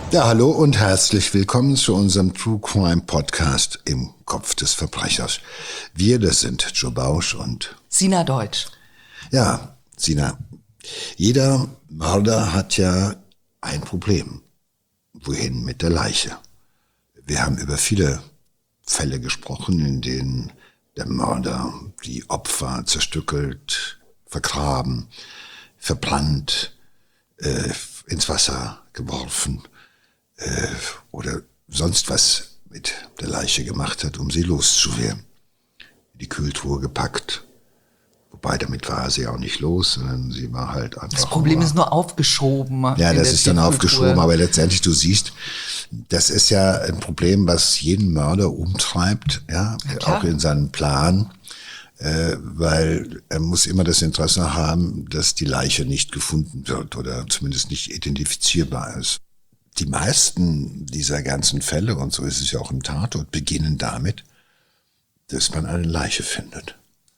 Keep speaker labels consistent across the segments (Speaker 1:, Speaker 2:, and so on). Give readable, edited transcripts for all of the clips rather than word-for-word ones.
Speaker 1: Ja, hallo und herzlich willkommen zu unserem True Crime Podcast im Kopf des Verbrechers. Wir, das sind Joe Bausch und
Speaker 2: Sina Deutsch.
Speaker 1: Ja, Sina, jeder Mörder hat ja ein Problem. Wohin mit der Leiche? Wir haben über viele Fälle gesprochen, in denen der Mörder die Opfer zerstückelt, vergraben, verbrannt, ins Wasser geworfen oder sonst was mit der Leiche gemacht hat, um sie loszuwerden. In die Kühltruhe gepackt. Wobei, damit war sie auch nicht los, sondern sie war halt einfach...
Speaker 2: Das Problem ist nur aufgeschoben.
Speaker 1: Ja, das ist dann aufgeschoben, aber letztendlich, du siehst, das ist ja ein Problem, was jeden Mörder umtreibt, ja, auch in seinem Plan, weil er muss immer das Interesse haben, dass die Leiche nicht gefunden wird oder zumindest nicht identifizierbar ist. Die meisten dieser ganzen Fälle, und so ist es ja auch im Tatort, beginnen damit, dass man eine Leiche findet.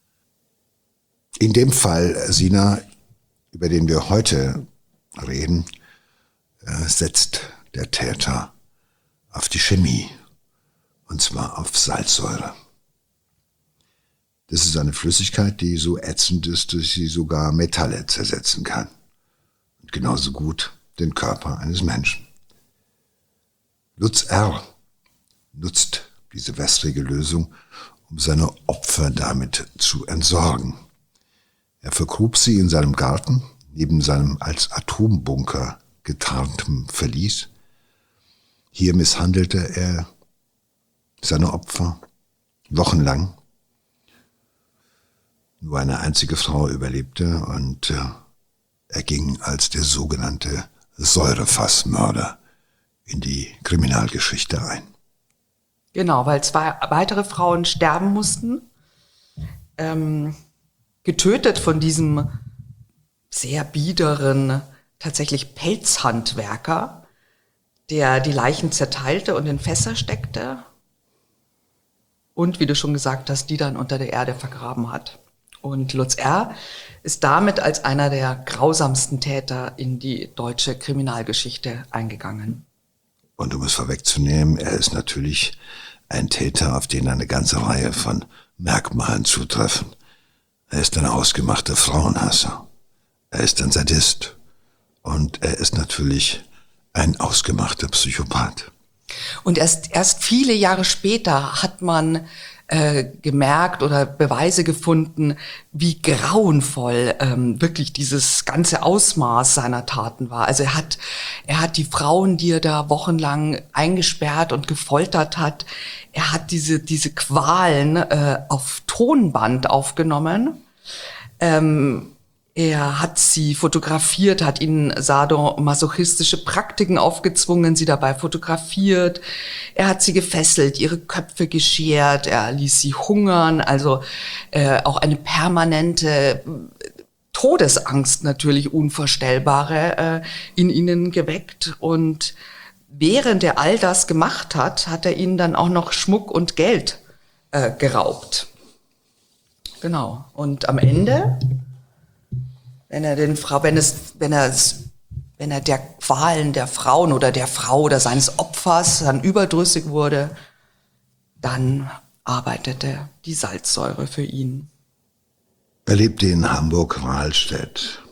Speaker 1: In dem Fall, Sina, über den wir heute reden, setzt der Täter auf die Chemie, und zwar auf Salzsäure. Das ist eine Flüssigkeit, die so ätzend ist, dass sie sogar Metalle zersetzen kann. Und genauso gut den Körper eines Menschen. Lutz R. nutzt diese wässrige Lösung, um seine Opfer damit zu entsorgen. Er vergrub sie in seinem Garten, neben seinem als Atombunker getarntem Verlies. Hier misshandelte er seine Opfer wochenlang. Nur eine einzige Frau überlebte und er ging als der sogenannte Säurefassmörder in die Kriminalgeschichte ein.
Speaker 2: Genau, weil 2 weitere Frauen sterben mussten, getötet von diesem sehr biederen, tatsächlich Pelzhandwerker, der die Leichen zerteilte und in Fässer steckte und, wie du schon gesagt hast, die dann unter der Erde vergraben hat. Und Lutz R. ist damit als einer der grausamsten Täter in die deutsche Kriminalgeschichte eingegangen.
Speaker 1: Und um es vorwegzunehmen, er ist natürlich ein Täter, auf den eine ganze Reihe von Merkmalen zutreffen. Er ist ein ausgemachter Frauenhasser. Er ist ein Sadist. Und er ist natürlich ein ausgemachter Psychopath.
Speaker 2: Und erst viele Jahre später hat man gemerkt oder Beweise gefunden, wie grauenvoll wirklich dieses ganze Ausmaß seiner Taten war. Also er hat die Frauen, die er da wochenlang eingesperrt und gefoltert hat, er hat diese Qualen auf Tonband aufgenommen. Er hat sie fotografiert, hat ihnen sadomasochistische Praktiken aufgezwungen, sie dabei fotografiert. Er hat sie gefesselt, ihre Köpfe geschert, er ließ sie hungern, also auch eine permanente Todesangst natürlich, unvorstellbare, in ihnen geweckt. Und während er all das gemacht hat, hat er ihnen dann auch noch Schmuck und Geld geraubt. Genau. Und am Ende, wenn er der Qualen der Frauen oder der Frau oder seines Opfers dann überdrüssig wurde, dann arbeitete die Salzsäure für ihn.
Speaker 1: Er lebte in Hamburg-Rahlstedt.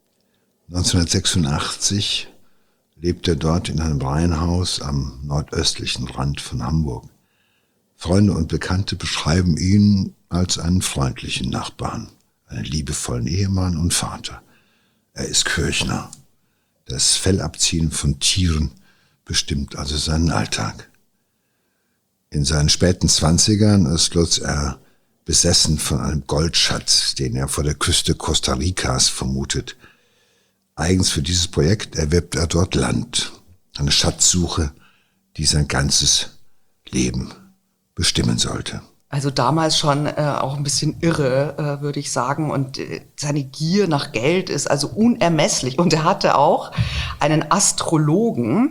Speaker 1: 1986 lebte er dort in einem Reihenhaus am nordöstlichen Rand von Hamburg. Freunde und Bekannte beschreiben ihn als einen freundlichen Nachbarn, einen liebevollen Ehemann und Vater. Er ist Kirchner. Das Fellabziehen von Tieren bestimmt also seinen Alltag. In seinen späten 20ern ist Lutz R. besessen von einem Goldschatz, den er vor der Küste Costa Ricas vermutet. Eigens für dieses Projekt erwirbt er dort Land. Eine Schatzsuche, die sein ganzes Leben bestimmen sollte.
Speaker 2: Also damals schon auch ein bisschen irre, würde ich sagen. Und seine Gier nach Geld ist also unermesslich. Und er hatte auch einen Astrologen.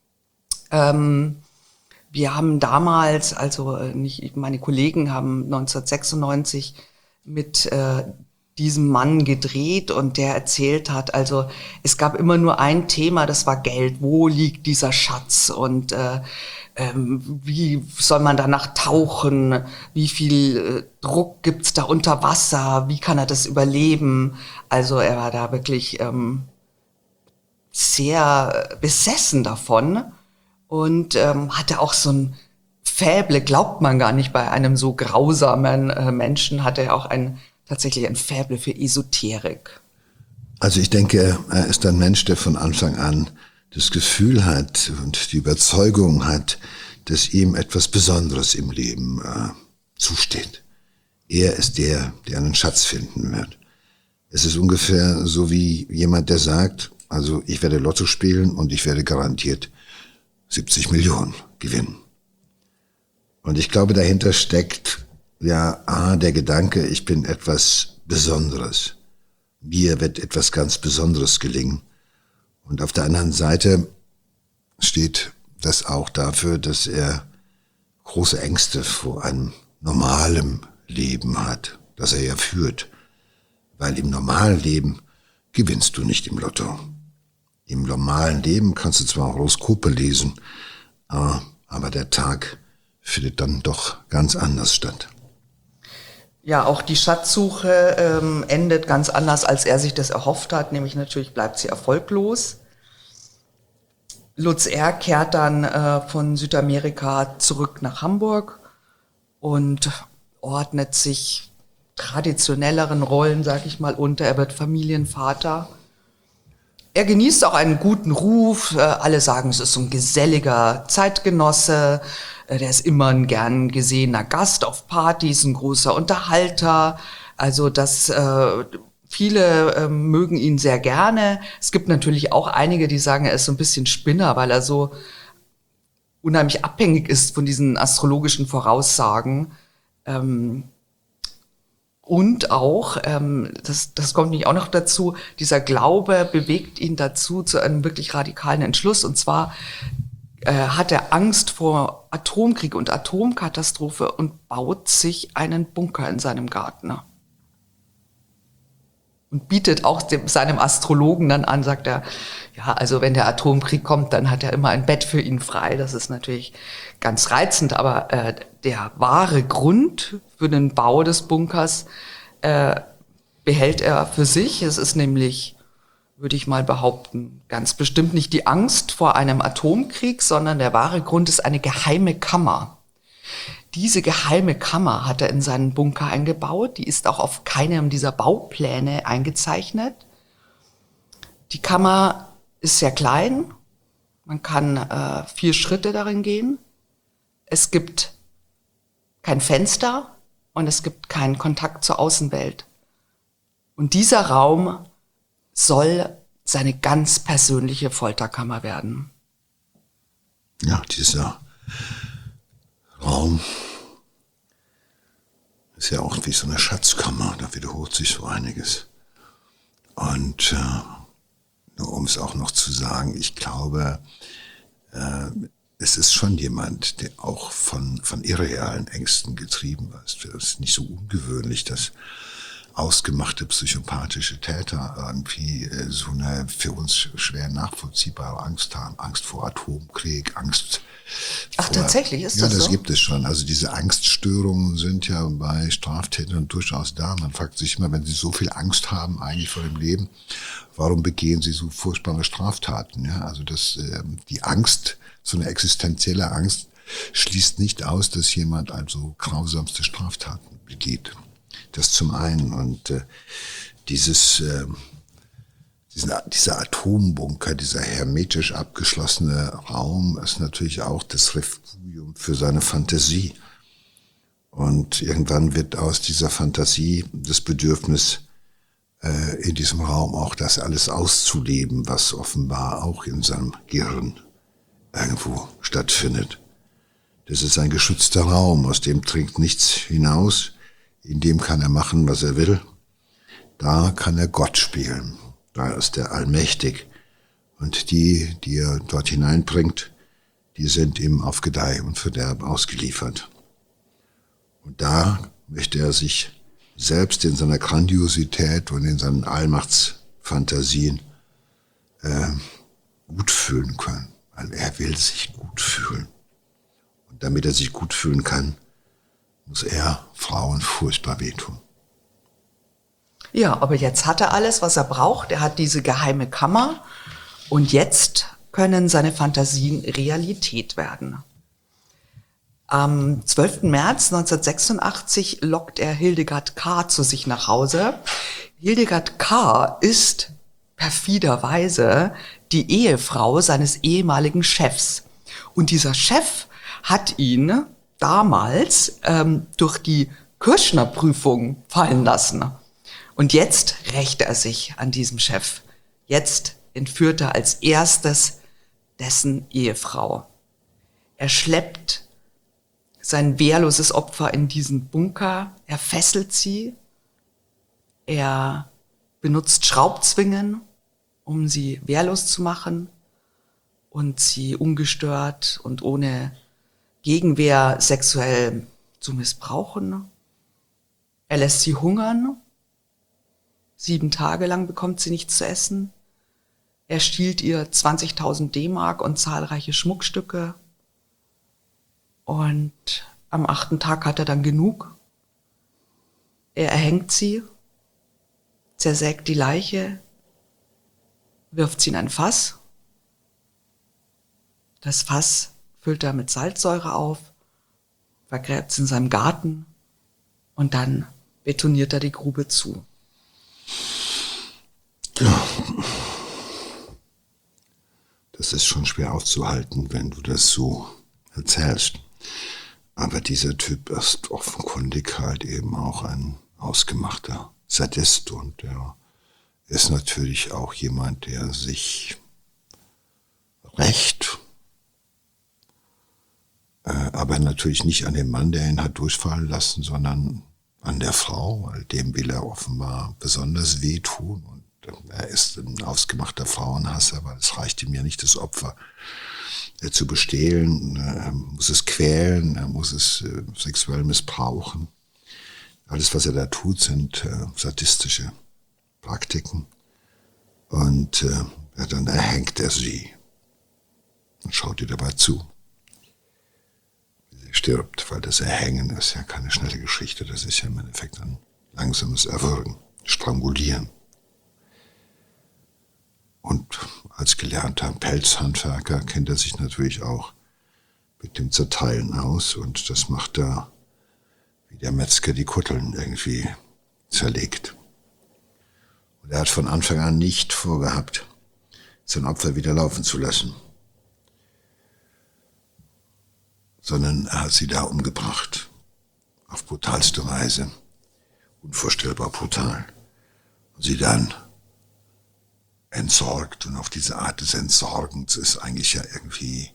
Speaker 2: Wir haben damals, also meine Kollegen haben 1996 mit diesem Mann gedreht und der erzählt hat, also es gab immer nur ein Thema, das war Geld. Wo liegt dieser Schatz und wie soll man danach tauchen? Wie viel Druck gibt's da unter Wasser? Wie kann er das überleben? Also er war da wirklich sehr besessen davon und hatte auch so ein Faible, glaubt man gar nicht, bei einem so grausamen Menschen hatte er auch tatsächlich ein Faible für Esoterik.
Speaker 1: Also ich denke, er ist ein Mensch, der von Anfang an das Gefühl hat und die Überzeugung hat, dass ihm etwas Besonderes im Leben zusteht. Er ist der einen Schatz finden wird. Es ist ungefähr so wie jemand, der sagt, also ich werde Lotto spielen und ich werde garantiert 70 Millionen gewinnen. Und ich glaube, dahinter steckt der Gedanke, ich bin etwas Besonderes. Mir wird etwas ganz Besonderes gelingen. Und auf der anderen Seite steht das auch dafür, dass er große Ängste vor einem normalen Leben hat, das er ja führt. Weil im normalen Leben gewinnst du nicht im Lotto. Im normalen Leben kannst du zwar Horoskope lesen, aber der Tag findet dann doch ganz anders statt.
Speaker 2: Ja, auch die Schatzsuche endet ganz anders, als er sich das erhofft hat. Nämlich natürlich bleibt sie erfolglos. Lutz R. kehrt dann von Südamerika zurück nach Hamburg und ordnet sich traditionelleren Rollen, sag ich mal, unter. Er wird Familienvater. Er genießt auch einen guten Ruf. Alle sagen, es ist so ein geselliger Zeitgenosse. Der ist immer ein gern gesehener Gast auf Partys, ein großer Unterhalter. Also viele mögen ihn sehr gerne. Es gibt natürlich auch einige, die sagen, er ist so ein bisschen Spinner, weil er so unheimlich abhängig ist von diesen astrologischen Voraussagen. Und auch, das kommt nämlich auch noch dazu, dieser Glaube bewegt ihn dazu zu einem wirklich radikalen Entschluss. Und zwar hat er Angst vor Atomkrieg und Atomkatastrophe und baut sich einen Bunker in seinem Garten. Und bietet auch seinem Astrologen dann an, sagt er, ja, also wenn der Atomkrieg kommt, dann hat er immer ein Bett für ihn frei. Das ist natürlich ganz reizend, aber der wahre Grund für den Bau des Bunkers behält er für sich. Es ist nämlich, würde ich mal behaupten, ganz bestimmt nicht die Angst vor einem Atomkrieg, sondern der wahre Grund ist eine geheime Kammer. Diese geheime Kammer hat er in seinen Bunker eingebaut. Die ist auch auf keinem dieser Baupläne eingezeichnet. Die Kammer ist sehr klein. Man kann 4 Schritte darin gehen. Es gibt kein Fenster und es gibt keinen Kontakt zur Außenwelt. Und dieser Raum soll seine ganz persönliche Folterkammer werden.
Speaker 1: Ja, dieser Raum ist ja auch wie so eine Schatzkammer, da wiederholt sich so einiges. Und nur um es auch noch zu sagen, ich glaube, es ist schon jemand, der auch von irrealen Ängsten getrieben war. Es ist nicht so ungewöhnlich, dass ausgemachte psychopathische Täter irgendwie so eine für uns schwer nachvollziehbare Angst haben. Angst vor Atomkrieg, Angst
Speaker 2: Ach, tatsächlich ist das so?
Speaker 1: Ja, das gibt es schon. Also diese Angststörungen sind ja bei Straftätern durchaus da. Man fragt sich immer, wenn sie so viel Angst haben eigentlich vor dem Leben, warum begehen sie so furchtbare Straftaten? Ja, also die Angst, so eine existenzielle Angst, schließt nicht aus, dass jemand also grausamste Straftaten begeht. Das zum einen. Und dieser Atombunker, dieser hermetisch abgeschlossene Raum ist natürlich auch das Refugium für seine Fantasie. Und irgendwann wird aus dieser Fantasie das Bedürfnis, in diesem Raum auch das alles auszuleben, was offenbar auch in seinem Gehirn irgendwo stattfindet. Das ist ein geschützter Raum, aus dem dringt nichts hinaus. In dem kann er machen, was er will. Da kann er Gott spielen. Da ist er allmächtig. Und die er dort hineinbringt, die sind ihm auf Gedeih und Verderb ausgeliefert. Und da möchte er sich selbst in seiner Grandiosität und in seinen Allmachtsfantasien gut fühlen können. Weil er will sich gut fühlen. Und damit er sich gut fühlen kann, muss er Frauen furchtbar wehtun.
Speaker 2: Ja, aber jetzt hat er alles, was er braucht. Er hat diese geheime Kammer und jetzt können seine Fantasien Realität werden. Am 12. März 1986 lockt er Hildegard K. zu sich nach Hause. Hildegard K. ist perfiderweise die Ehefrau seines ehemaligen Chefs. Und dieser Chef hat ihn damals durch die Kirschner-Prüfung fallen lassen. Und jetzt rächt er sich an diesem Chef. Jetzt entführt er als erstes dessen Ehefrau. Er schleppt sein wehrloses Opfer in diesen Bunker, er fesselt sie, er benutzt Schraubzwingen, um sie wehrlos zu machen und sie ungestört und ohne Gegenwehr sexuell zu missbrauchen. Er lässt sie hungern, 7 Tage lang bekommt sie nichts zu essen. Er stiehlt ihr 20.000 D-Mark und zahlreiche Schmuckstücke. Und am 8. Tag hat er dann genug. Er erhängt sie, zersägt die Leiche, wirft sie in ein Fass. Das Fass füllt er mit Salzsäure auf, vergräbt es in seinem Garten und dann betoniert er die Grube zu.
Speaker 1: Ja. Das ist schon schwer auszuhalten, wenn du das so erzählst. Aber dieser Typ ist offenkundig halt eben auch ein ausgemachter Sadist und er ist natürlich auch jemand, der sich rächt, aber natürlich nicht an dem Mann, der ihn hat durchfallen lassen, sondern an der Frau, weil dem will er offenbar besonders wehtun und er ist ein ausgemachter Frauenhasser, weil es reicht ihm ja nicht, das Opfer zu bestehlen, er muss es quälen, er muss es sexuell missbrauchen. Alles, was er da tut, sind sadistische Praktiken. Und dann erhängt er sie und schaut ihr dabei zu, wie sie stirbt, weil das Erhängen ist ja keine schnelle Geschichte, das ist ja im Endeffekt ein langsames Erwürgen, Strangulieren. Und als gelernter Pelzhandwerker kennt er sich natürlich auch mit dem Zerteilen aus und das macht er, wie der Metzger die Kutteln irgendwie zerlegt. Und er hat von Anfang an nicht vorgehabt, sein Opfer wieder laufen zu lassen, sondern er hat sie da umgebracht, auf brutalste Weise, unvorstellbar brutal. Und sie dann entsorgt und auf diese Art des Entsorgens ist eigentlich ja irgendwie,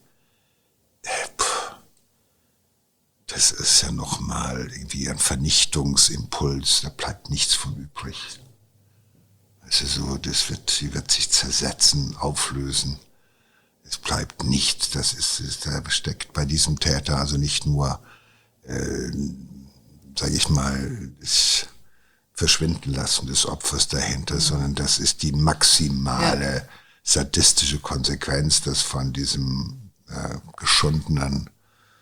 Speaker 1: das ist ja nochmal irgendwie ein Vernichtungsimpuls, da bleibt nichts von übrig. Also so, sie wird sich zersetzen, auflösen, es bleibt nichts, da steckt bei diesem Täter also nicht nur, sage ich mal, das Verschwinden lassen des Opfers dahinter, sondern das ist die maximale sadistische Konsequenz, dass von diesem geschundenen,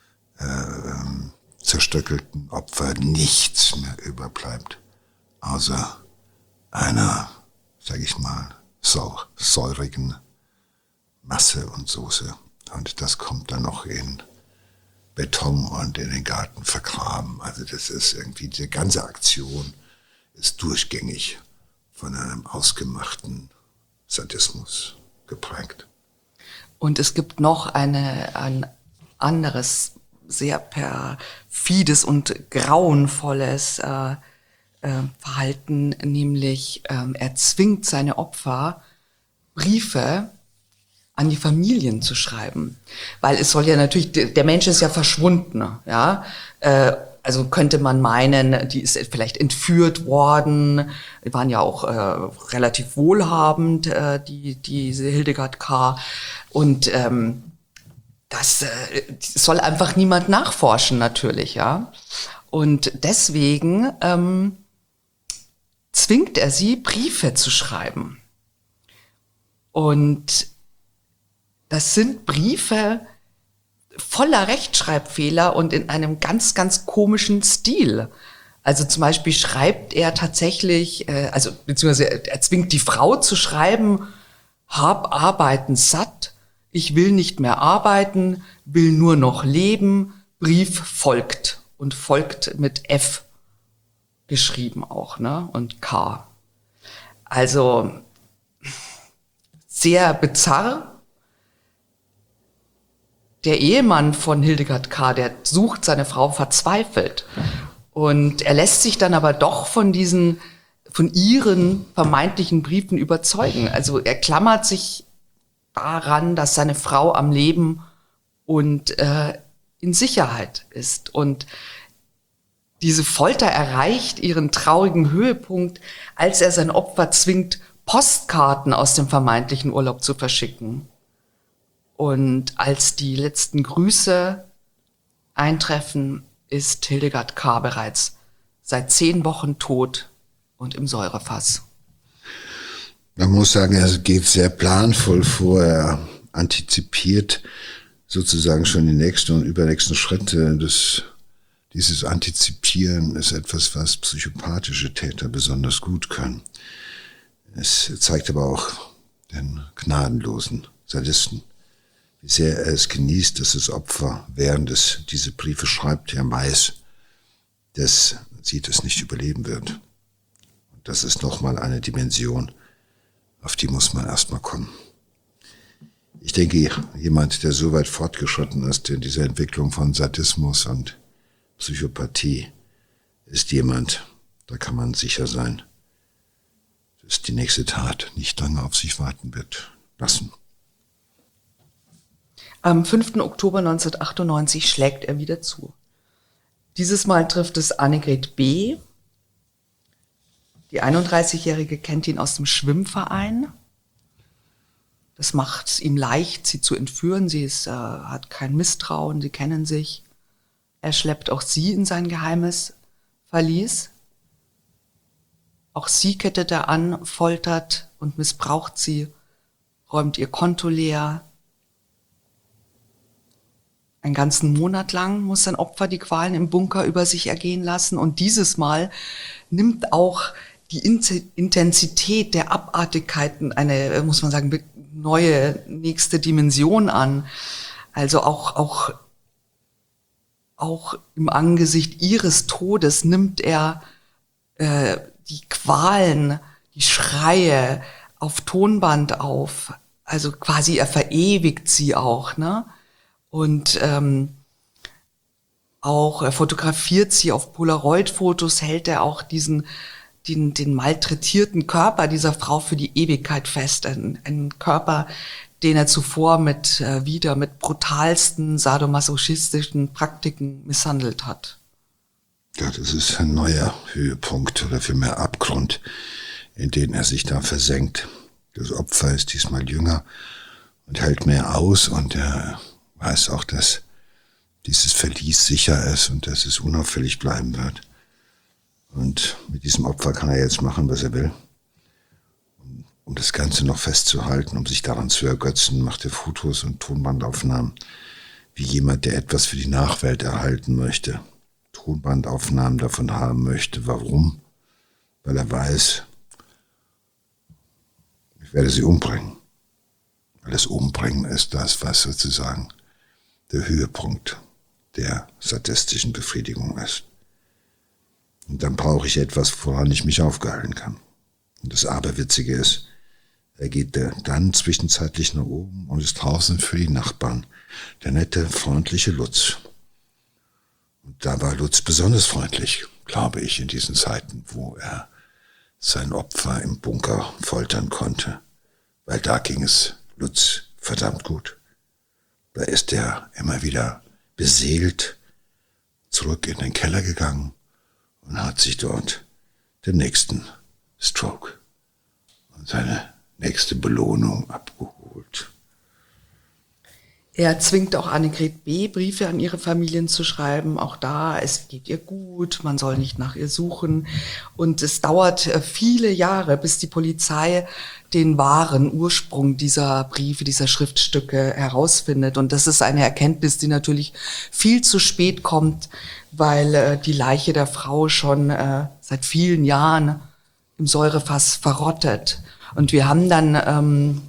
Speaker 1: zerstöckelten Opfer nichts mehr überbleibt, außer einer, sage ich mal, säurigen Masse und Soße. Und das kommt dann noch in Beton und in den Garten vergraben. Also das ist irgendwie, die ganze Aktion ist durchgängig von einem ausgemachten Sadismus geprägt.
Speaker 2: Und es gibt noch ein anderes, sehr perfides und grauenvolles Verhalten, nämlich er zwingt seine Opfer, Briefe an die Familien zu schreiben. Weil es soll ja natürlich, der Mensch ist ja verschwunden, ja. Also könnte man meinen, die ist vielleicht entführt worden. Die waren ja auch relativ wohlhabend, diese Hildegard K. Und das soll einfach niemand nachforschen natürlich, ja. Und deswegen zwingt er sie, Briefe zu schreiben. Und das sind Briefe voller Rechtschreibfehler und in einem ganz, ganz komischen Stil. Also zum Beispiel schreibt er tatsächlich, beziehungsweise er zwingt die Frau zu schreiben: Hab Arbeiten satt, ich will nicht mehr arbeiten, will nur noch leben, Brief folgt. Und folgt mit F geschrieben auch, ne? Und K. Also sehr bizarr. Der Ehemann von Hildegard K., der sucht seine Frau verzweifelt. Und er lässt sich dann aber doch von ihren vermeintlichen Briefen überzeugen. Also er klammert sich daran, dass seine Frau am Leben und in Sicherheit ist. Und diese Folter erreicht ihren traurigen Höhepunkt, als er sein Opfer zwingt, Postkarten aus dem vermeintlichen Urlaub zu verschicken. Und als die letzten Grüße eintreffen, ist Hildegard K. bereits seit 10 Wochen tot und im Säurefass.
Speaker 1: Man muss sagen, er geht sehr planvoll vor. Er antizipiert sozusagen schon die nächsten und übernächsten Schritte. Dieses Antizipieren ist etwas, was psychopathische Täter besonders gut können. Es zeigt aber auch den gnadenlosen Sadisten, wie sehr er es genießt, dass das Opfer, während es diese Briefe schreibt, ja weiß, dass sie das nicht überleben wird. Und das ist nochmal eine Dimension, auf die muss man erstmal kommen. Ich denke, jemand, der so weit fortgeschritten ist in dieser Entwicklung von Sadismus und Psychopathie, ist jemand, da kann man sicher sein, dass die nächste Tat nicht lange auf sich warten wird lassen.
Speaker 2: Am 5. Oktober 1998 schlägt er wieder zu. Dieses Mal trifft es Annegret B. Die 31-Jährige kennt ihn aus dem Schwimmverein. Das macht es ihm leicht, sie zu entführen. Sie hat kein Misstrauen, sie kennen sich. Er schleppt auch sie in sein geheimes Verlies. Auch sie kettet er an, foltert und missbraucht sie, räumt ihr Konto leer. Einen ganzen Monat lang muss sein Opfer die Qualen im Bunker über sich ergehen lassen. Und dieses Mal nimmt auch die Intensität der Abartigkeiten eine, muss man sagen, neue, nächste Dimension an. Also auch im Angesicht ihres Todes nimmt er die Qualen, die Schreie auf Tonband auf. Also quasi er verewigt sie auch, ne? Und auch er fotografiert sie auf Polaroid-Fotos, hält er auch den malträtierten Körper dieser Frau für die Ewigkeit fest. Ein Körper, den er zuvor mit brutalsten sadomasochistischen Praktiken misshandelt hat.
Speaker 1: Ja, das ist ein neuer Höhepunkt oder vielmehr Abgrund, in den er sich da versenkt. Das Opfer ist diesmal jünger und hält mehr aus, und er weiß auch, dass dieses Verlies sicher ist und dass es unauffällig bleiben wird. Und mit diesem Opfer kann er jetzt machen, was er will. Um das Ganze noch festzuhalten, um sich daran zu ergötzen, macht er Fotos und Tonbandaufnahmen, wie jemand, der etwas für die Nachwelt erhalten möchte. Tonbandaufnahmen davon haben möchte. Warum? Weil er weiß, ich werde sie umbringen. Weil das Umbringen ist das, was sozusagen der Höhepunkt der sadistischen Befriedigung ist. Und dann brauche ich etwas, woran ich mich aufgehalten kann. Und das Aberwitzige ist, er geht dann zwischenzeitlich nach oben und ist draußen für die Nachbarn. Der nette, freundliche Lutz. Und da war Lutz besonders freundlich, glaube ich, in diesen Zeiten, wo er sein Opfer im Bunker foltern konnte. Weil da ging es Lutz verdammt gut. Da ist er immer wieder beseelt zurück in den Keller gegangen und hat sich dort den nächsten Stroke und seine nächste Belohnung abgeholt.
Speaker 2: Er zwingt auch Annegret B., Briefe an ihre Familien zu schreiben. Auch da, es geht ihr gut, man soll nicht nach ihr suchen. Und es dauert viele Jahre, bis die Polizei den wahren Ursprung dieser Briefe, dieser Schriftstücke herausfindet. Und das ist eine Erkenntnis, die natürlich viel zu spät kommt, weil die Leiche der Frau schon seit vielen Jahren im Säurefass verrottet. Und wir haben dann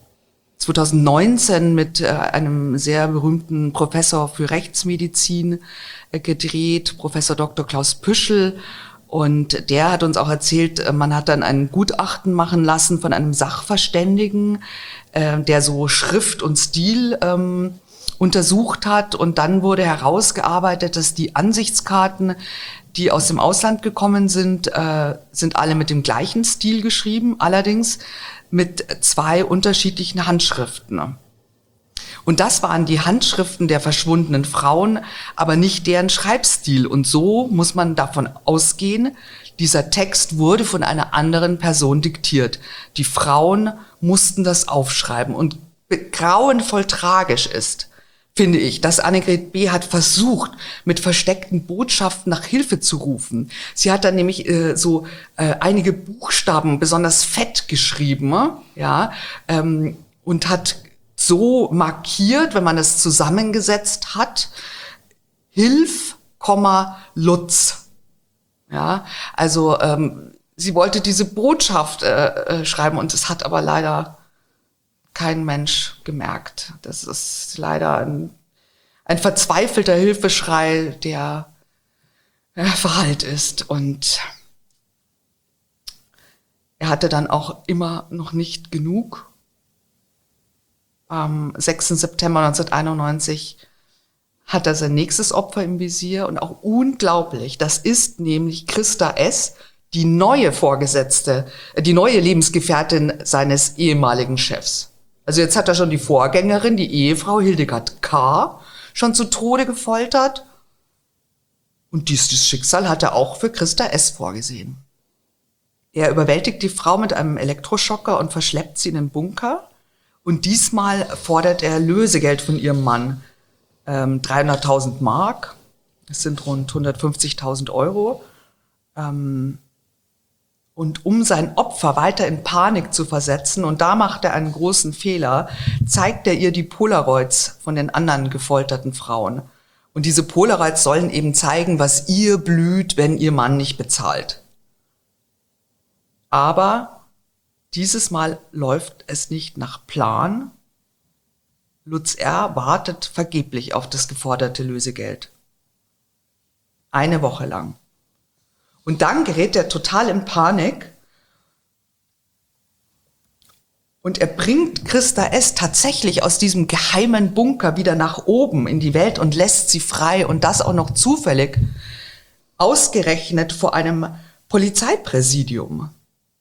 Speaker 2: 2019 mit einem sehr berühmten Professor für Rechtsmedizin gedreht, Professor Dr. Klaus Püschel. Und der hat uns auch erzählt, man hat dann ein Gutachten machen lassen von einem Sachverständigen, der so Schrift und Stil untersucht hat. Und dann wurde herausgearbeitet, dass die Ansichtskarten, die aus dem Ausland gekommen sind alle mit dem gleichen Stil geschrieben, allerdings mit 2 unterschiedlichen Handschriften. Und das waren die Handschriften der verschwundenen Frauen, aber nicht deren Schreibstil. Und so muss man davon ausgehen, dieser Text wurde von einer anderen Person diktiert. Die Frauen mussten das aufschreiben. Und grauenvoll tragisch ist, finde ich, dass Annegret B. hat versucht, mit versteckten Botschaften nach Hilfe zu rufen. Sie hat dann nämlich einige Buchstaben besonders fett geschrieben, ja, und hat so markiert, wenn man es zusammengesetzt hat, Hilf, Lutz. Ja, also sie wollte diese Botschaft schreiben und es hat aber leider kein Mensch gemerkt. Das ist leider ein verzweifelter Hilfeschrei, der verhallt ist. Und er hatte dann auch immer noch nicht genug. Am 6. September 1991 hat er sein nächstes Opfer im Visier. Und auch unglaublich, das ist nämlich Christa S., die neue Vorgesetzte, die neue Lebensgefährtin seines ehemaligen Chefs. Also jetzt hat er schon die Vorgängerin, die Ehefrau Hildegard K., schon zu Tode gefoltert. Und dieses Schicksal hat er auch für Christa S. vorgesehen. Er überwältigt die Frau mit einem Elektroschocker und verschleppt sie in den Bunker. Und diesmal fordert er Lösegeld von ihrem Mann. 300.000 Mark, das sind rund 150.000 Euro. Und um sein Opfer weiter in Panik zu versetzen, und da macht er einen großen Fehler, zeigt er ihr die Polaroids von den anderen gefolterten Frauen. Und diese Polaroids sollen eben zeigen, was ihr blüht, wenn ihr Mann nicht bezahlt. Aber dieses Mal läuft es nicht nach Plan. Lutz R. wartet vergeblich auf das geforderte Lösegeld. 1 Woche lang. Und dann gerät er total in Panik und er bringt Christa S. tatsächlich aus diesem geheimen Bunker wieder nach oben in die Welt und lässt sie frei und das auch noch zufällig, ausgerechnet vor einem Polizeipräsidium.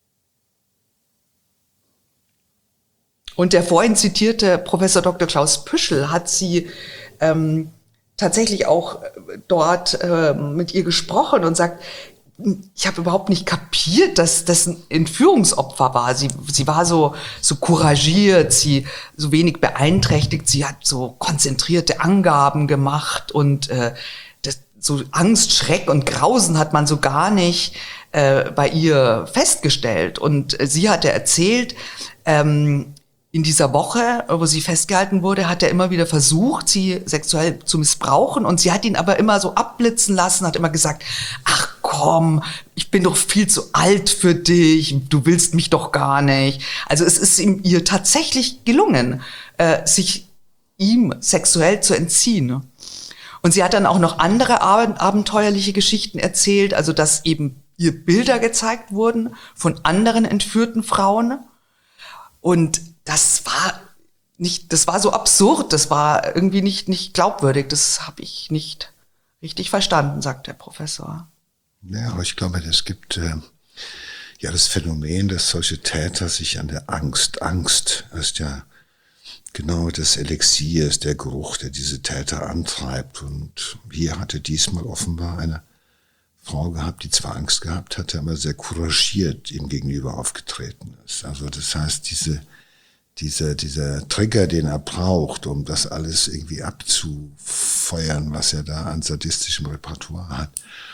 Speaker 2: Und der vorhin zitierte Professor Dr. Klaus Püschel hat sie tatsächlich auch dort mit ihr gesprochen und sagt, ich habe überhaupt nicht kapiert, dass das ein Entführungsopfer war. Sie war so couragiert, sie so wenig beeinträchtigt, sie hat so konzentrierte Angaben gemacht und so Angst, Schreck und Grausen hat man so gar nicht bei ihr festgestellt. Und sie hatte erzählt, in dieser Woche, wo sie festgehalten wurde, hat er immer wieder versucht, sie sexuell zu missbrauchen und sie hat ihn aber immer so abblitzen lassen, hat immer gesagt, ach komm, ich bin doch viel zu alt für dich, du willst mich doch gar nicht. Also es ist ihr tatsächlich gelungen, sich ihm sexuell zu entziehen. Und sie hat dann auch noch andere abenteuerliche Geschichten erzählt, also dass eben ihr Bilder gezeigt wurden von anderen entführten Frauen. Und das war so absurd, das war irgendwie nicht glaubwürdig, das habe ich nicht richtig verstanden, sagt der Professor.
Speaker 1: Ja, aber ich glaube, es gibt das Phänomen, dass solche Täter sich an der Angst ist ja genau das Elixier, ist der Geruch, der diese Täter antreibt. Und hier hatte diesmal offenbar eine Frau gehabt, die zwar Angst gehabt hatte, aber sehr couragiert ihm gegenüber aufgetreten ist. Also das heißt, dieser Trigger, den er braucht, um das alles irgendwie abzufeuern, was er da an sadistischem Repertoire hat,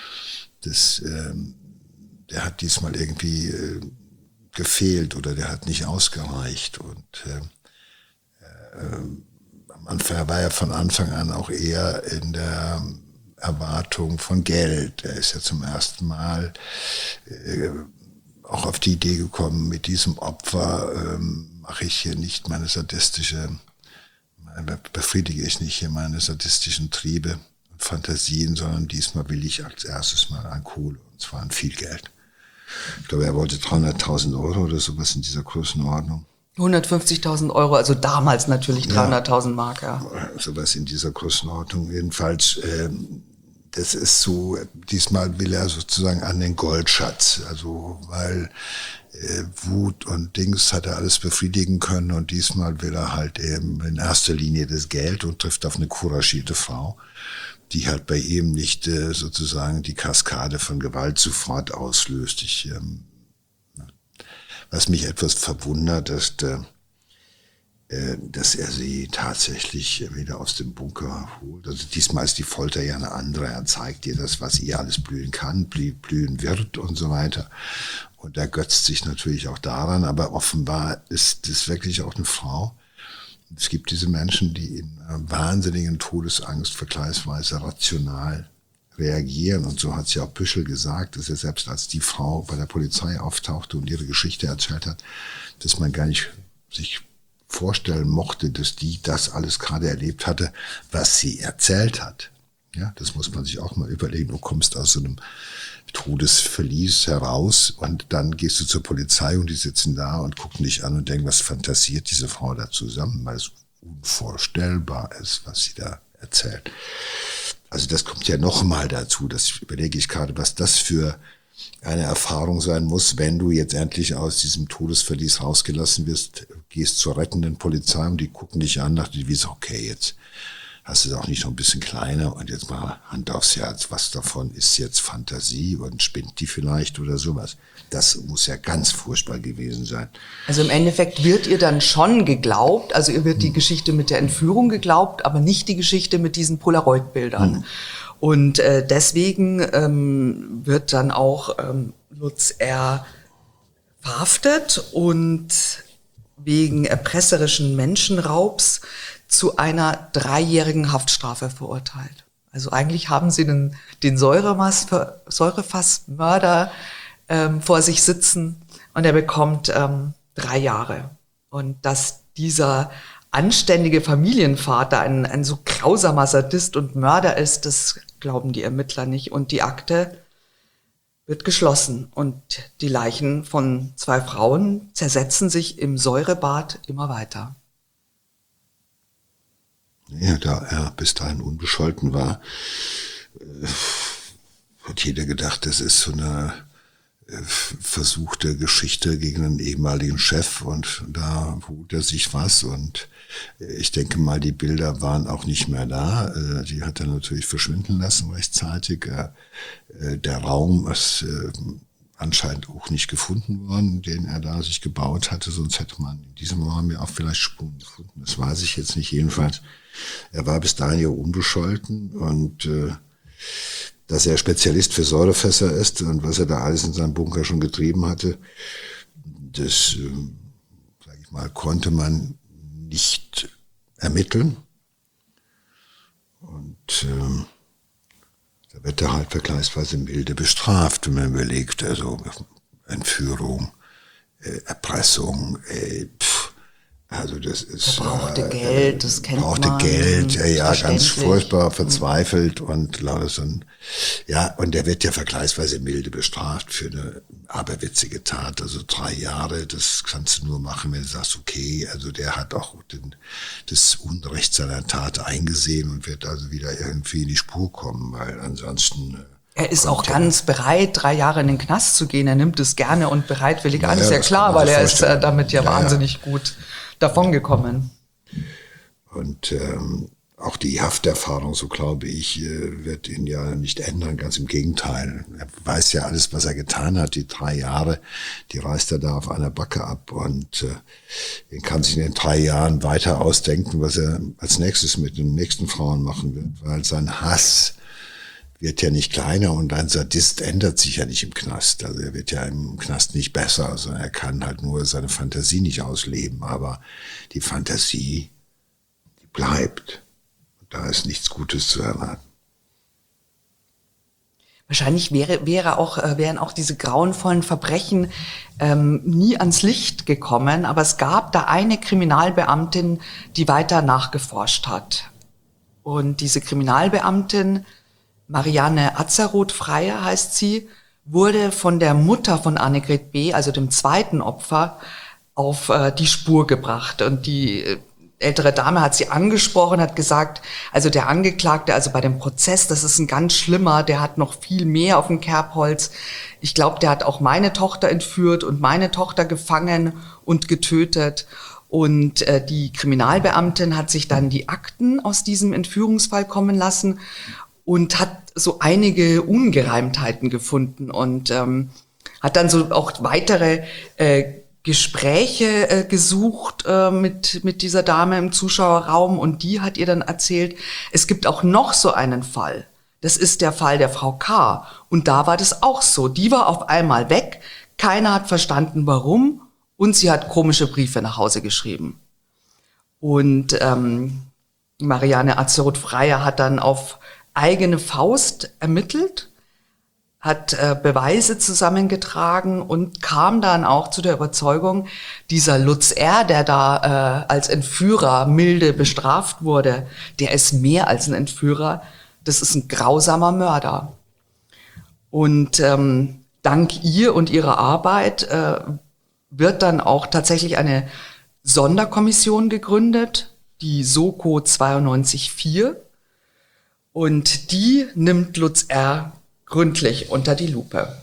Speaker 1: der hat diesmal irgendwie gefehlt oder der hat nicht ausgereicht. Und er war ja von Anfang an auch eher in der Erwartung von Geld. Er ist ja zum ersten Mal auch auf die Idee gekommen, mit diesem Opfer mache ich hier nicht befriedige ich nicht hier meine sadistischen Triebe und Fantasien, sondern diesmal will ich als erstes mal an Kohle, und zwar an viel Geld. Ich glaube, er wollte 300.000 Euro oder sowas in dieser Größenordnung.
Speaker 2: 150.000 Euro, also damals natürlich 300.000 Mark, ja.
Speaker 1: Sowas in dieser Größenordnung. Jedenfalls, das ist so, diesmal will er sozusagen an den Goldschatz, also weil Wut und Dings hat er alles befriedigen können und diesmal will er halt eben in erster Linie das Geld und trifft auf eine couragierte Frau, die halt bei ihm nicht sozusagen die Kaskade von Gewalt sofort auslöst. Was mich etwas verwundert, ist, dass er sie tatsächlich wieder aus dem Bunker holt. Also diesmal ist die Folter ja eine andere. Er zeigt ihr das, was ihr alles blühen kann, blühen wird und so weiter. Und er götzt sich natürlich auch daran, aber offenbar ist das wirklich auch eine Frau. Es gibt diese Menschen, die in wahnsinnigen Todesangst vergleichsweise rational reagieren. Und so hat es ja auch Büschel gesagt, dass er selbst als die Frau bei der Polizei auftauchte und ihre Geschichte erzählt hat, dass man gar nicht sich vorstellen mochte, dass die das alles gerade erlebt hatte, was sie erzählt hat. Ja, das muss man sich auch mal überlegen. Du kommst aus so einem Todesverlies heraus und dann gehst du zur Polizei und die sitzen da und gucken dich an und denken, was fantasiert diese Frau da zusammen, weil es unvorstellbar ist, was sie da erzählt. Also das kommt ja noch mal dazu, das überlege ich gerade, was das für eine Erfahrung sein muss, wenn du jetzt endlich aus diesem Todesverlies rausgelassen wirst, gehst zur rettenden Polizei und die gucken dich an, nach die wissen, okay, jetzt hast du es auch nicht noch ein bisschen kleiner und jetzt mal Hand aufs Herz, was davon ist jetzt Fantasie und spinnt die vielleicht oder sowas. Das muss ja ganz furchtbar gewesen sein.
Speaker 2: Also im Endeffekt wird ihr dann schon geglaubt, also ihr wird die Geschichte mit der Entführung geglaubt, aber nicht die Geschichte mit diesen Polaroid-Bildern. Und deswegen wird dann auch Lutz R. verhaftet und wegen erpresserischen Menschenraubs zu einer 3-jährigen Haftstrafe verurteilt. Also eigentlich haben sie den Säurefassmörder vor sich sitzen und er bekommt 3 Jahre. Und dass dieser anständige Familienvater ein so grausamer Sadist und Mörder ist, das glauben die Ermittler nicht. Und die Akte wird geschlossen und die Leichen von 2 Frauen zersetzen sich im Säurebad immer weiter.
Speaker 1: Ja, da er bis dahin unbescholten war, hat jeder gedacht, das ist so eine versuchte Geschichte gegen einen ehemaligen Chef und da holt er sich was und ich denke mal, die Bilder waren auch nicht mehr da. Die hat er natürlich verschwinden lassen rechtzeitig. Der Raum ist anscheinend auch nicht gefunden worden, den er da sich gebaut hatte, sonst hätte man in diesem Raum ja auch vielleicht Spuren gefunden. Das weiß ich jetzt nicht. Jedenfalls, er war bis dahin ja unbescholten und dass er Spezialist für Säurefässer ist und was er da alles in seinem Bunker schon getrieben hatte, das, sage ich mal, konnte man nicht ermitteln. Und da wird er halt vergleichsweise milde bestraft, wenn man überlegt, also Entführung, Erpressung, also das ist...
Speaker 2: Er brauchte Geld, das kennt man.
Speaker 1: Brauchte Geld, ja, ganz furchtbar, verzweifelt und lauter so ein... Ja, und er wird ja vergleichsweise milde bestraft für eine aberwitzige Tat. Also 3 Jahre, das kannst du nur machen, wenn du sagst, okay, also der hat auch das Unrecht seiner Tat eingesehen und wird also wieder irgendwie in die Spur kommen, weil ansonsten...
Speaker 2: Er ist auch ganz bereit, 3 Jahre in den Knast zu gehen. Er nimmt es gerne und bereitwillig an, ist ja klar, weil er ist damit ja wahnsinnig gut davongekommen.
Speaker 1: Und Auch die Hafterfahrung, so glaube ich, wird ihn ja nicht ändern. Ganz im Gegenteil. Er weiß ja alles, was er getan hat. Die 3 Jahre, die reißt er da auf einer Backe ab. Und er kann sich in den 3 Jahren weiter ausdenken, was er als nächstes mit den nächsten Frauen machen wird. Weil sein Hass wird ja nicht kleiner und ein Sadist ändert sich ja nicht im Knast. Also er wird ja im Knast nicht besser, sondern er kann halt nur seine Fantasie nicht ausleben. Aber die Fantasie, die bleibt. Da ist nichts Gutes zu erwarten.
Speaker 2: Wahrscheinlich wären auch diese grauenvollen Verbrechen nie ans Licht gekommen, aber es gab da eine Kriminalbeamtin, die weiter nachgeforscht hat. Und diese Kriminalbeamtin, Marianne Azaroth-Freier heißt sie, wurde von der Mutter von Annegret B., also dem zweiten Opfer, auf die Spur gebracht. Und die ältere Dame hat sie angesprochen, hat gesagt, also der Angeklagte, also bei dem Prozess, das ist ein ganz schlimmer, der hat noch viel mehr auf dem Kerbholz. Ich glaube, der hat auch meine Tochter entführt und meine Tochter gefangen und getötet. Und die Kriminalbeamtin hat sich dann die Akten aus diesem Entführungsfall kommen lassen und hat so einige Ungereimtheiten gefunden und hat dann so auch weitere Gespräche gesucht mit dieser Dame im Zuschauerraum und die hat ihr dann erzählt, es gibt auch noch so einen Fall. Das ist der Fall der Frau K. Und da war das auch so. Die war auf einmal weg, keiner hat verstanden, warum und sie hat komische Briefe nach Hause geschrieben. Und Marianne Azaroth-Freier hat dann auf eigene Faust ermittelt, hat Beweise zusammengetragen und kam dann auch zu der Überzeugung, dieser Lutz R., der da als Entführer milde bestraft wurde, der ist mehr als ein Entführer, das ist ein grausamer Mörder. Und dank ihr und ihrer Arbeit wird dann auch tatsächlich eine Sonderkommission gegründet, die Soko 92-4, und die nimmt Lutz R. gründlich unter die Lupe.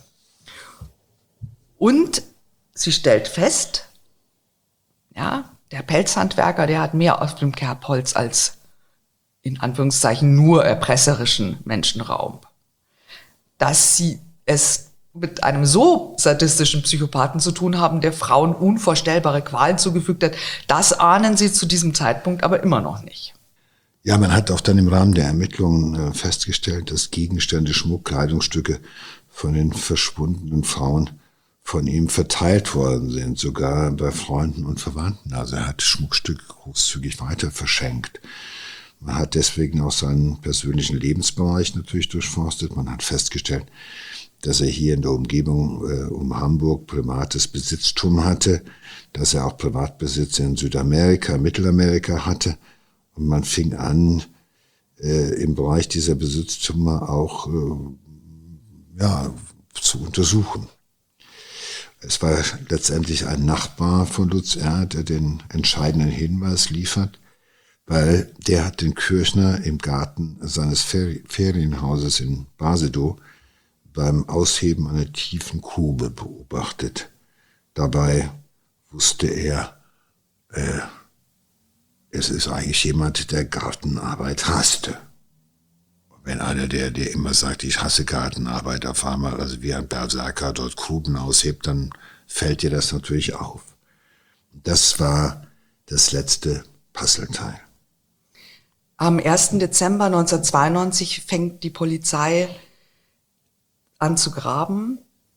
Speaker 2: Und sie stellt fest, ja, der Pelzhandwerker, der hat mehr auf dem Kerbholz als in Anführungszeichen nur erpresserischen Menschenraub. Dass sie es mit einem so sadistischen Psychopathen zu tun haben, der Frauen unvorstellbare Qualen zugefügt hat, das ahnen sie zu diesem Zeitpunkt aber immer noch nicht.
Speaker 1: Ja, man hat auch dann im Rahmen der Ermittlungen festgestellt, dass Gegenstände, Schmuck, Kleidungsstücke von den verschwundenen Frauen von ihm verteilt worden sind, sogar bei Freunden und Verwandten. Also er hat Schmuckstücke großzügig weiter verschenkt. Man hat deswegen auch seinen persönlichen Lebensbereich natürlich durchforstet. Man hat festgestellt, dass er hier in der Umgebung um Hamburg privates Besitztum hatte, dass er auch Privatbesitz in Südamerika, Mittelamerika hatte. Und man fing an, im Bereich dieser Besitztümer auch zu untersuchen. Es war letztendlich ein Nachbar von Lutz R., der den entscheidenden Hinweis liefert, weil der hat den Kirchner im Garten seines Ferienhauses in Basedow beim Ausheben einer tiefen Grube beobachtet. Dabei wusste er, es ist eigentlich jemand, der Gartenarbeit hasste. Wenn einer, der immer sagt, ich hasse Gartenarbeit, auf einmal, also wie ein Berserker dort Gruben aushebt, dann fällt dir das natürlich auf. Das war das letzte Puzzleteil.
Speaker 2: Am 1. Dezember 1992 fängt die Polizei an zu graben.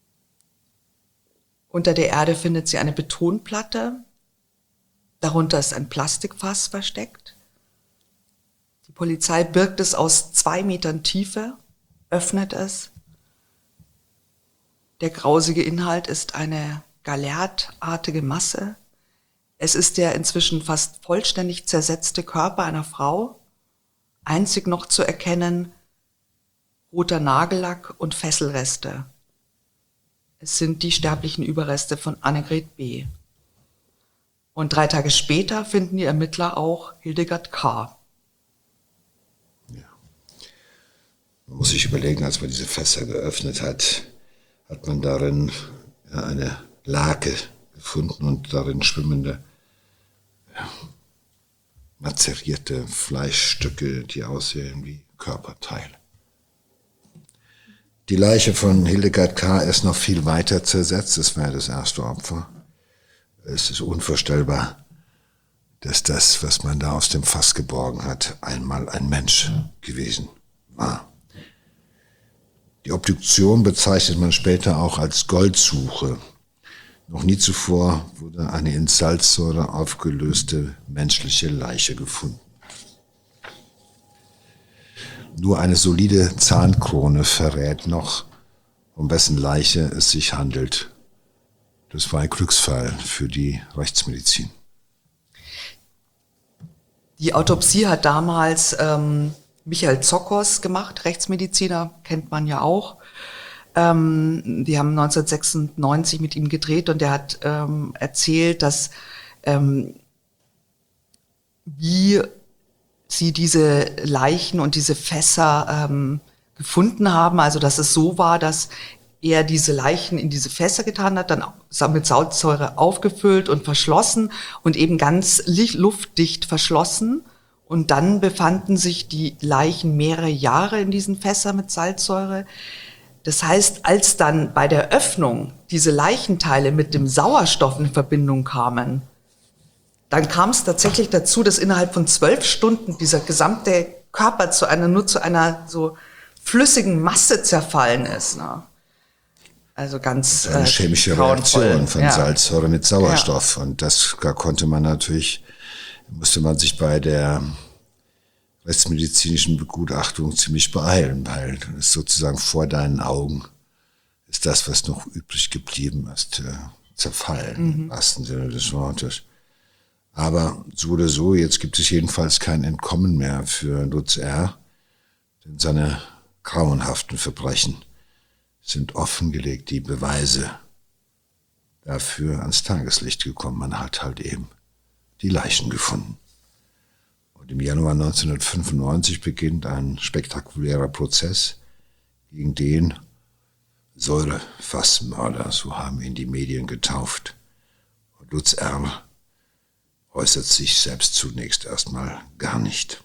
Speaker 2: Unter der Erde findet sie eine Betonplatte. Darunter ist ein Plastikfass versteckt. Die Polizei birgt es aus 2 Metern Tiefe, öffnet es. Der grausige Inhalt ist eine gallertartige Masse. Es ist der inzwischen fast vollständig zersetzte Körper einer Frau. Einzig noch zu erkennen, roter Nagellack und Fesselreste. Es sind die sterblichen Überreste von Annegret B. Und 3 Tage später finden die Ermittler auch Hildegard K.
Speaker 1: Ja. Man muss sich überlegen, als man diese Fässer geöffnet hat, hat man darin eine Lake gefunden und darin schwimmende mazerierte Fleischstücke, die aussehen wie Körperteile. Die Leiche von Hildegard K. ist noch viel weiter zersetzt. Das war das erste Opfer. Es ist unvorstellbar, dass das, was man da aus dem Fass geborgen hat, einmal ein Mensch gewesen war. Die Obduktion bezeichnet man später auch als Goldsuche. Noch nie zuvor wurde eine in Salzsäure aufgelöste menschliche Leiche gefunden. Nur eine solide Zahnkrone verrät noch, um wessen Leiche es sich handelt. Das war ein Glücksfall für die Rechtsmedizin.
Speaker 2: Die Autopsie hat damals Michael Zokos gemacht, Rechtsmediziner, kennt man ja auch. Die haben 1996 mit ihm gedreht und er hat erzählt, dass wie sie diese Leichen und diese Fässer gefunden haben. Also dass es so war, dass er diese Leichen in diese Fässer getan hat, dann mit Salzsäure aufgefüllt und verschlossen und eben ganz luftdicht verschlossen. Und dann befanden sich die Leichen mehrere Jahre in diesen Fässern mit Salzsäure. Das heißt, als dann bei der Öffnung diese Leichenteile mit dem Sauerstoff in Verbindung kamen, dann kam es tatsächlich dazu, dass innerhalb von 12 Stunden dieser gesamte Körper nur zu einer so flüssigen Masse zerfallen ist. Ne? Also ganz
Speaker 1: eine chemische Reaktion von Salzsäure mit Sauerstoff. Ja. Und da musste man sich bei der rechtsmedizinischen Begutachtung ziemlich beeilen, weil es sozusagen vor deinen Augen ist das, was noch übrig geblieben ist, zerfallen, im wahrsten Sinne des Wortes. Aber so oder so, jetzt gibt es jedenfalls kein Entkommen mehr für Lutz R., denn seine grauenhaften Verbrechen sind offengelegt, die Beweise dafür ans Tageslicht gekommen. Man hat halt eben die Leichen gefunden. Und im Januar 1995 beginnt ein spektakulärer Prozess gegen den Säurefassmörder, so haben ihn die Medien getauft. Und Lutz R. äußert sich selbst zunächst erstmal gar nicht.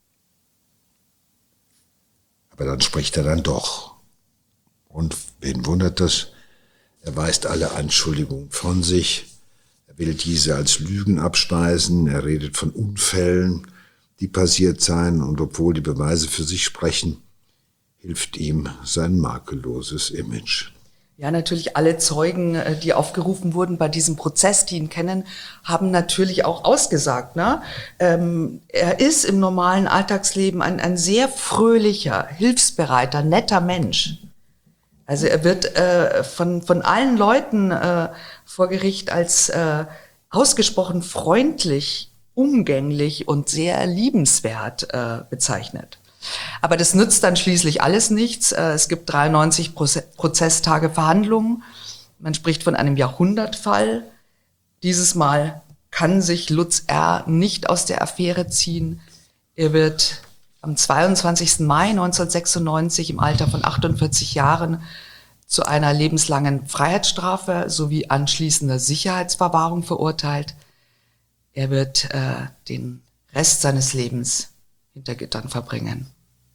Speaker 1: Aber dann spricht er dann doch. Und wen wundert das? Er weist alle Anschuldigungen von sich. Er will diese als Lügen abspeisen. Er redet von Unfällen, die passiert seien. Und obwohl die Beweise für sich sprechen, hilft ihm sein makelloses Image.
Speaker 2: Ja, natürlich alle Zeugen, die aufgerufen wurden bei diesem Prozess, die ihn kennen, haben natürlich auch ausgesagt. Ne? Er ist im normalen Alltagsleben ein sehr fröhlicher, hilfsbereiter, netter Mensch. Also er wird von allen Leuten vor Gericht als ausgesprochen freundlich, umgänglich und sehr liebenswert bezeichnet. Aber das nützt dann schließlich alles nichts. Es gibt 93 Prozesstage Verhandlungen. Man spricht von einem Jahrhundertfall. Dieses Mal kann sich Lutz R. nicht aus der Affäre ziehen. Er wird am 22. Mai 1996 im Alter von 48 Jahren zu einer lebenslangen Freiheitsstrafe sowie anschließender Sicherheitsverwahrung verurteilt. Er wird den Rest seines Lebens hinter Gittern verbringen.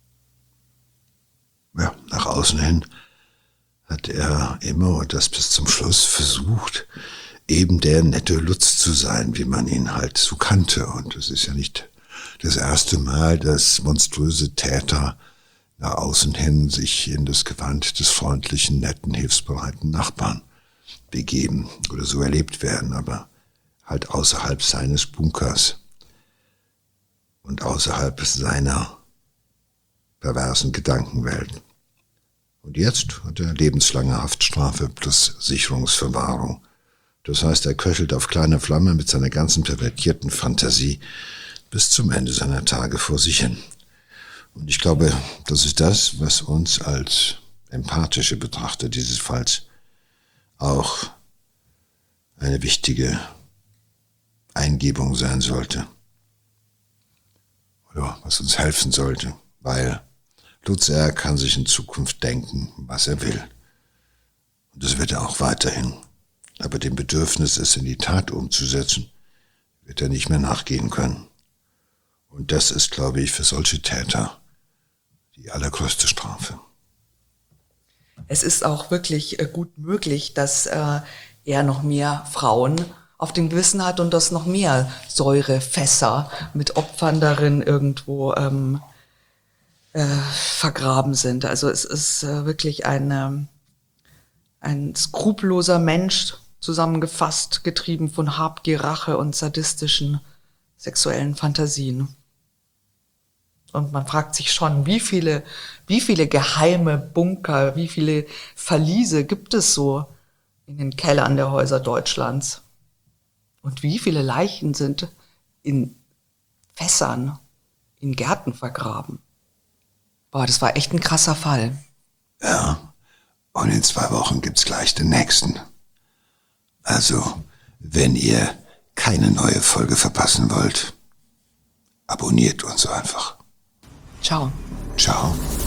Speaker 1: Ja, nach außen hin hat er immer und das bis zum Schluss versucht, eben der nette Lutz zu sein, wie man ihn halt so kannte. Und es ist ja nicht das erste Mal, dass monströse Täter nach außen hin sich in das Gewand des freundlichen, netten, hilfsbereiten Nachbarn begeben oder so erlebt werden, aber halt außerhalb seines Bunkers und außerhalb seiner perversen Gedankenwelt. Und jetzt hat er lebenslange Haftstrafe plus Sicherungsverwahrung. Das heißt, er köchelt auf kleiner Flamme mit seiner ganzen pervertierten Fantasie bis zum Ende seiner Tage vor sich hin. Und ich glaube, das ist das, was uns als empathische Betrachter dieses Falls auch eine wichtige Eingebung sein sollte. Oder was uns helfen sollte, weil Lutz R. kann sich in Zukunft denken, was er will. Und das wird er auch weiterhin. Aber dem Bedürfnis, es in die Tat umzusetzen, wird er nicht mehr nachgehen können. Und das ist, glaube ich, für solche Täter die allergrößte Strafe.
Speaker 2: Es ist auch wirklich gut möglich, dass er noch mehr Frauen auf dem Gewissen hat und dass noch mehr Säurefässer mit Opfern darin irgendwo vergraben sind. Also es ist wirklich ein skrupelloser Mensch, zusammengefasst, getrieben von Habgier, Rache und sadistischen sexuellen Fantasien. Und man fragt sich schon, wie viele geheime Bunker, wie viele Verliese gibt es so in den Kellern der Häuser Deutschlands? Und wie viele Leichen sind in Fässern, in Gärten vergraben? Boah, das war echt ein krasser Fall.
Speaker 1: Ja, und in 2 Wochen gibt's gleich den nächsten. Also, wenn ihr keine neue Folge verpassen wollt, abonniert uns einfach.
Speaker 2: Ciao.
Speaker 1: Ciao.